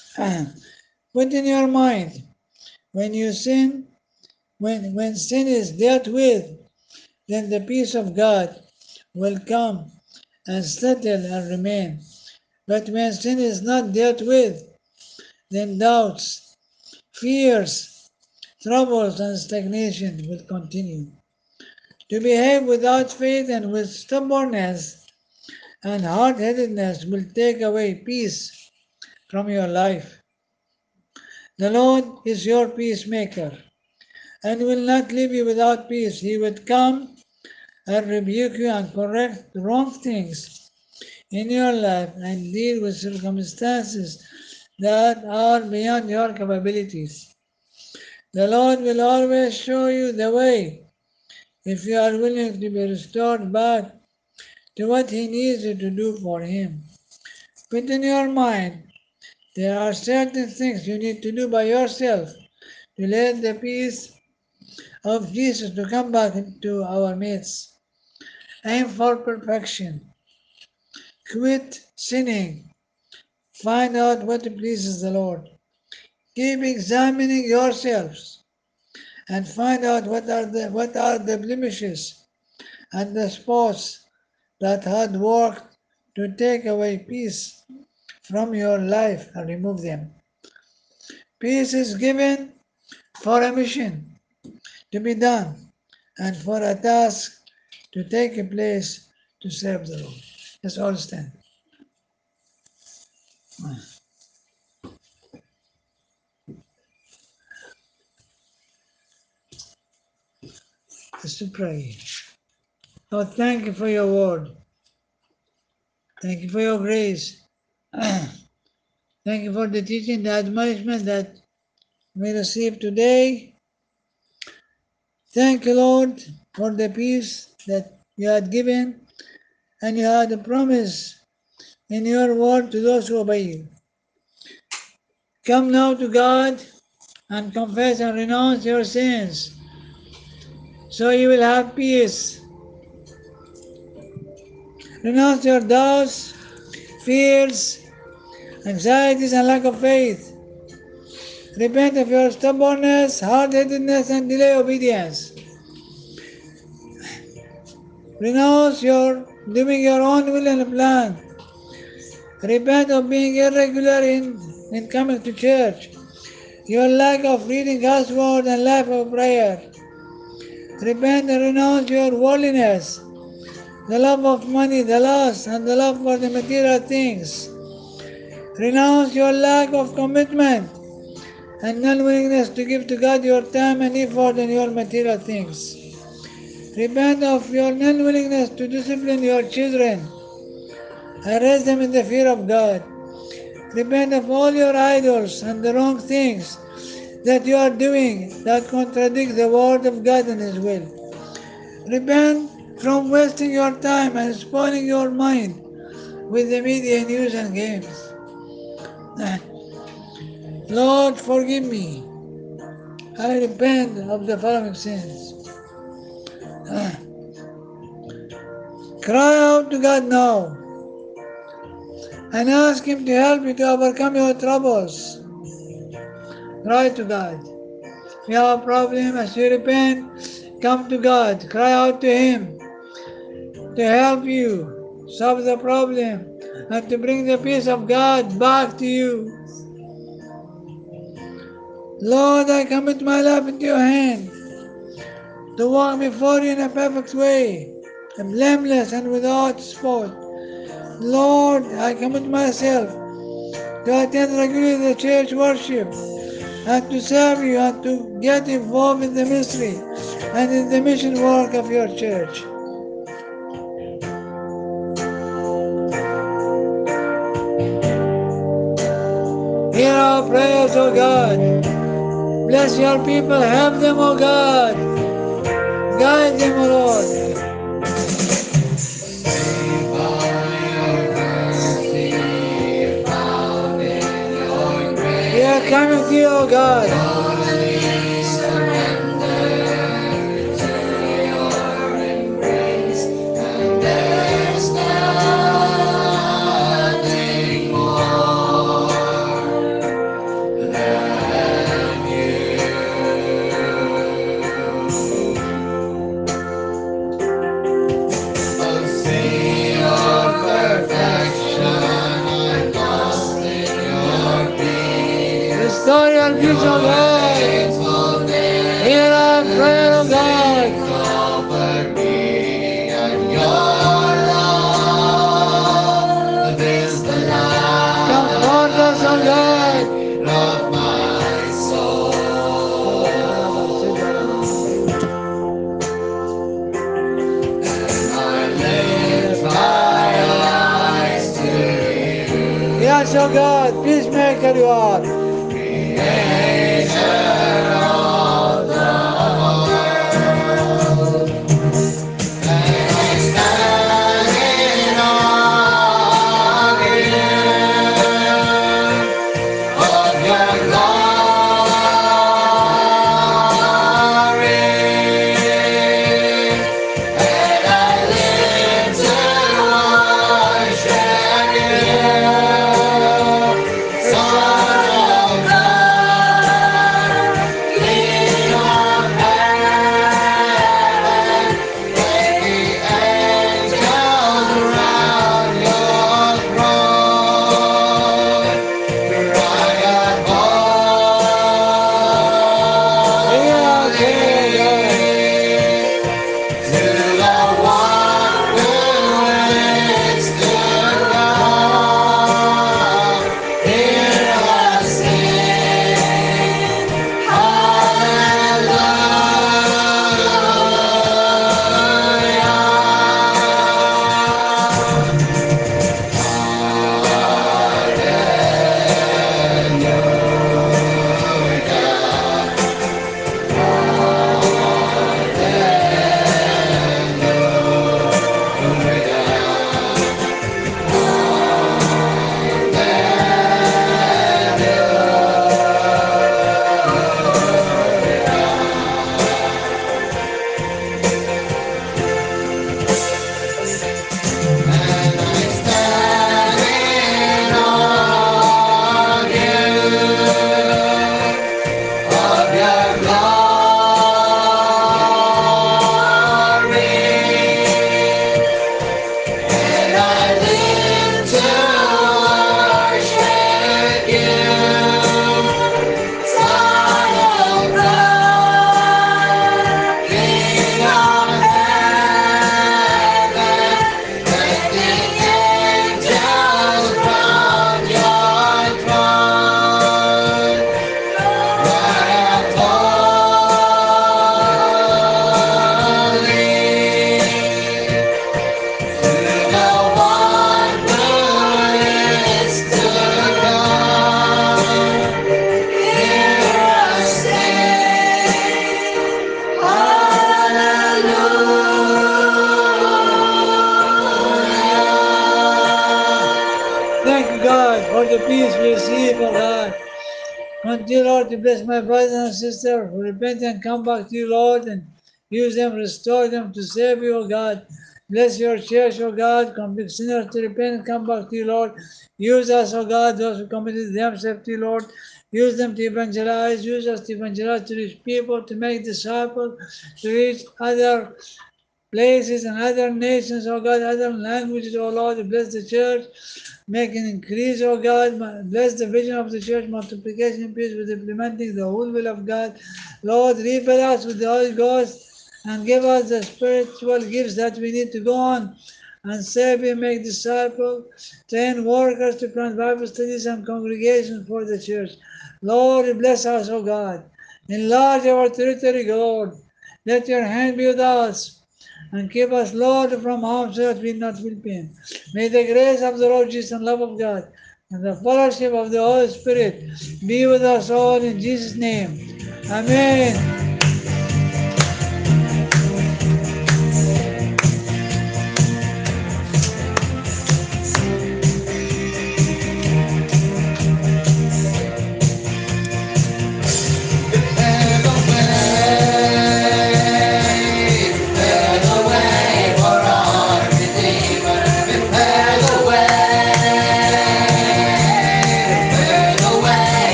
Put in your mind, when you sin, when, when sin is dealt with, then the peace of God will come and settle and remain. But when sin is not dealt with, then doubts, fears, troubles, and stagnation will continue. To behave without faith and with stubbornness and hard-headedness will take away peace from your life. The Lord is your peacemaker and will not leave you without peace. He would come and rebuke you and correct the wrong things in your life and deal with circumstances that are beyond your capabilities. The Lord will always show you the way if you are willing to be restored back to what He needs you to do for Him. Put in your mind there are certain things you need to do by yourself to let the peace of Jesus to come back into our midst. Aim for perfection. Quit sinning. Find out what pleases the Lord. Keep examining yourselves and find out what are the what are the blemishes and the spots that had worked to take away peace from your life and remove them. Peace is given for a mission to be done and for a task to take place to serve the Lord. Let's all stand. Let's pray. Lord, thank you for your word. Thank you for your grace. Thank you for the teaching, the admonishment that we receive today. Thank you, Lord, for the peace that you had given and you had a promise in your word to those who obey you. Come now to God and confess and renounce your sins so you will have peace. Renounce your doubts, fears, anxieties, and lack of faith. Repent of your stubbornness, hard-headedness, and delay obedience. Renounce your doing your own will and plan. Repent of being irregular in, in coming to church. Your lack of reading God's word and life of prayer. Repent and renounce your worldliness, the love of money, the lust, and the love for the material things. Renounce your lack of commitment and non-willingness to give to God your time and effort and your material things. Repent of your non-willingness to discipline your children and raise them in the fear of God. Repent of all your idols and the wrong things that you are doing that contradict the word of God and His will. Repent from wasting your time and spoiling your mind with the media, news, and games. Lord, forgive me. I repent of the following sins. Cry out to God now and ask Him to help you to overcome your troubles. Cry to God. If you have a problem, as you repent, come to God. Cry out to Him to help you solve the problem and to bring the peace of God back to you. Lord, I commit my life into your hand to walk before you in a perfect way, blameless and without spot. Lord, I commit myself to attend regularly the church worship and to serve you and to get involved in the ministry and in the mission work of your church. Hear our prayers, O God. Bless your people, help them, O God. Guide them, O Lord. We are coming to you, O God. Restore your peace, O God. Hear our prayer, O God. Comfort me and your love. O God, peacemaker you are. Thank you, God, for the peace we receive, O God. Continue, Lord, to bless my brothers and sisters who repent and come back to you, Lord, and use them, restore them to serve you, O God. Bless your church, O God. Convict sinners to repent and come back to you, Lord. Use us, O God, those who committed themselves to you, Lord. Use them to evangelize. Use us to evangelize to reach people, to make disciples, to reach other places and other nations, oh God, other languages, oh Lord, bless the church, make an increase, oh God, bless the vision of the church, multiplication, peace with implementing the whole will of God. Lord, refill us with the Holy Ghost and give us the spiritual gifts that we need to go on and serve you, make disciples, train workers to plant Bible studies and congregations for the church. Lord, bless us, oh God. Enlarge our territory, Lord. Let your hand be with us and keep us, Lord, from harm so that we not feel pain. May the grace of the Lord Jesus and love of God and the fellowship of the Holy Spirit be with us all in Jesus' name. Amen.